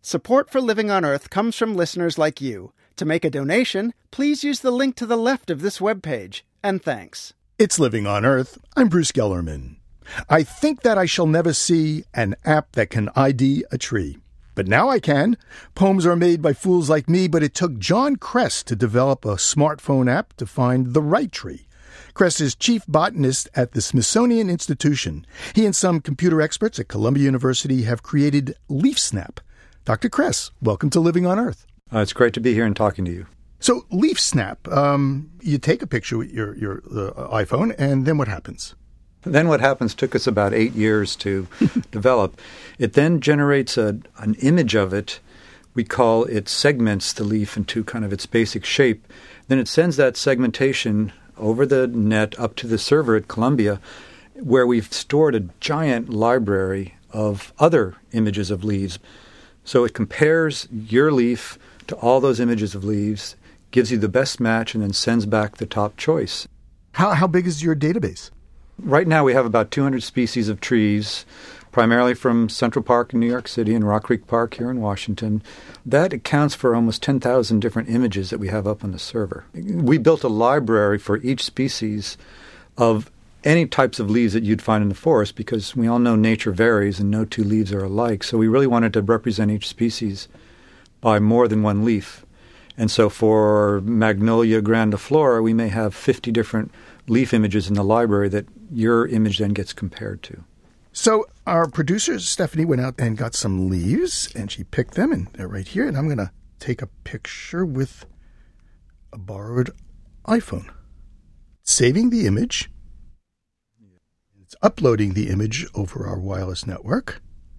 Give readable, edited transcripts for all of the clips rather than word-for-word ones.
Support for Living on Earth comes from listeners like you. To make a donation, please use the link to the left of this webpage. And thanks. It's Living on Earth. I'm Bruce Gellerman. I think that I shall never see an app that can ID a tree. But now I can. Poems are made by fools like me, but it took John Kress to develop a smartphone app to find the right tree. Kress is chief botanist at the Smithsonian Institution. He and some computer experts at Columbia University have created LeafSnap. Dr. Kress, welcome to Living on Earth. It's great to be here and talking to you. So LeafSnap, you take a picture with your iPhone, and then what happens? Then what happens took us about 8 years to develop. It then generates an image of it. It segments the leaf into kind of its basic shape. Then it sends that segmentation over the net up to the server at Columbia, where we've stored a giant library of other images of leaves. So it compares your leaf to all those images of leaves, gives you the best match, and then sends back the top choice. How big is your database? Right now we have about 200 species of trees, primarily from Central Park in New York City and Rock Creek Park here in Washington. That accounts for almost 10,000 different images that we have up on the server. We built a library for each species of any types of leaves that you'd find in the forest, because we all know nature varies and no two leaves are alike. So we really wanted to represent each species by more than one leaf. And so for Magnolia grandiflora, we may have 50 different leaf images in the library that your image then gets compared to. So our producer, Stephanie, went out and got some leaves, and she picked them, and they're right here. And I'm going to take a picture with a borrowed iPhone. Saving the image. It's uploading the image over our wireless network.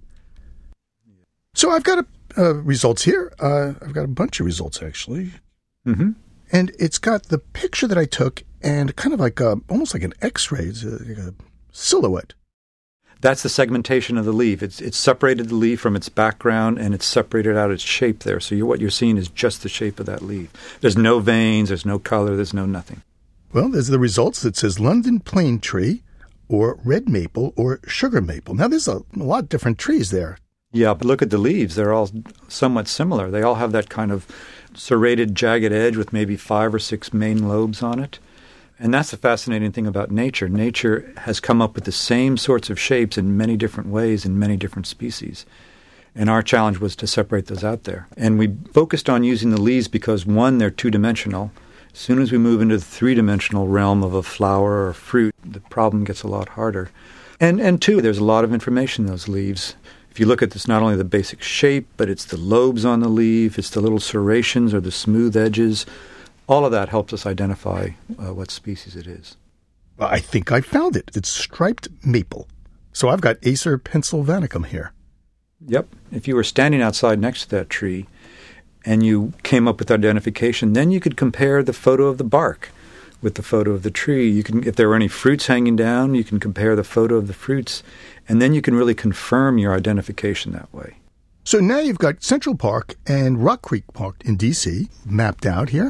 So I've got results here. I've got a bunch of results, actually. Mm-hmm. And it's got the picture that I took and kind of like almost like an X-ray. It's like a silhouette. That's the segmentation of the leaf. It's separated the leaf from its background, and it's separated out its shape there. So what you're seeing is just the shape of that leaf. There's no veins, there's no color, there's no nothing. Well, there's the results. It says London plane tree, or red maple, or sugar maple. Now, there's a lot of different trees there. Yeah, but look at the leaves. They're all somewhat similar. They all have that kind of serrated, jagged edge with maybe 5 or 6 main lobes on it. And that's the fascinating thing about nature. Nature has come up with the same sorts of shapes in many different ways in many different species. And our challenge was to separate those out there. And we focused on using the leaves because, one, they're two-dimensional. As soon as we move into the three-dimensional realm of a flower or a fruit, the problem gets a lot harder. And two, there's a lot of information in those leaves. If you look at this, not only the basic shape, but it's the lobes on the leaf, it's the little serrations or the smooth edges. All of that helps us identify what species it is. I think I found it. It's striped maple. So I've got Acer pennsylvanicum here. Yep. If you were standing outside next to that tree and you came up with identification, then you could compare the photo of the bark with the photo of the tree. You can, if there were any fruits hanging down, you can compare the photo of the fruits, and then you can really confirm your identification that way. So now you've got Central Park and Rock Creek Park in D.C. mapped out here.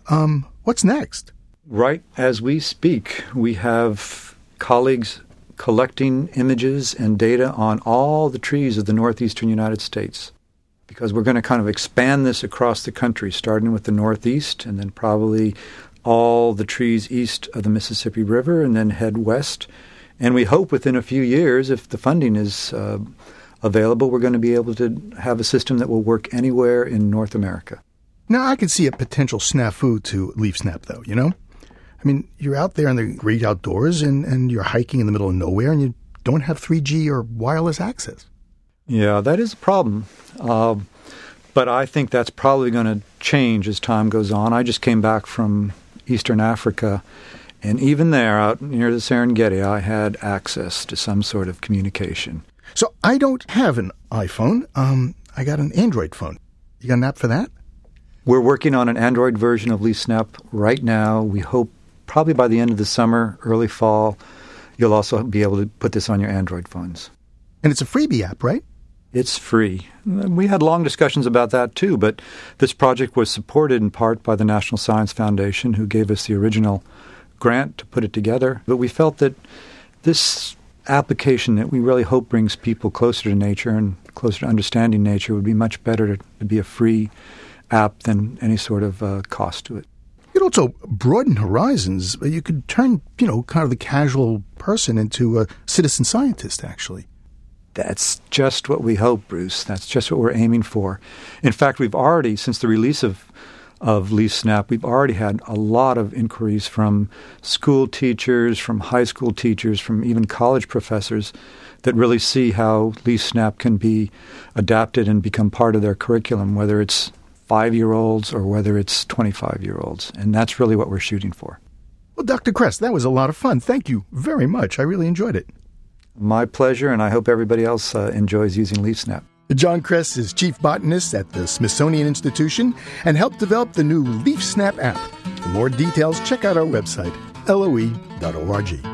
What's next? Right as we speak, we have colleagues collecting images and data on all the trees of the northeastern United States, because we're going to kind of expand this across the country, starting with the Northeast and then probably all the trees east of the Mississippi River and then head west. And we hope within a few years, if the funding is available, we're going to be able to have a system that will work anywhere in North America. Now, I can see a potential snafu to LeafSnap, though, you know? I mean, you're out there in the great outdoors and you're hiking in the middle of nowhere and you don't have 3G or wireless access. Yeah, that is a problem. But I think that's probably going to change as time goes on. I just came back from Eastern Africa, and even there, out near the Serengeti, I had access to some sort of communication. So I don't have an iPhone. I got an Android phone. You got an app for that? We're working on an Android version of LeafSnap right now. We hope probably by the end of the summer, early fall, you'll also be able to put this on your Android phones. And it's a freebie app, right? It's free. We had long discussions about that too, but this project was supported in part by the National Science Foundation, who gave us the original grant to put it together. But we felt that this application that we really hope brings people closer to nature and closer to understanding nature would be much better to be a free app than any sort of cost to it. You'd also broaden horizons. You could turn, kind of the casual person into a citizen scientist, actually. That's just what we hope, Bruce. That's just what we're aiming for. In fact, we've already, since the release of LeafSnap, we've already had a lot of inquiries from school teachers, from high school teachers, from even college professors that really see how LeafSnap can be adapted and become part of their curriculum, whether it's 5-year-olds or whether it's 25-year-olds. And that's really what we're shooting for. Well, Dr. Kress, that was a lot of fun. Thank you very much. I really enjoyed it. My pleasure, and I hope everybody else enjoys using LeafSnap. John Kress is chief botanist at the Smithsonian Institution and helped develop the new LeafSnap app. For more details, check out our website, loe.org.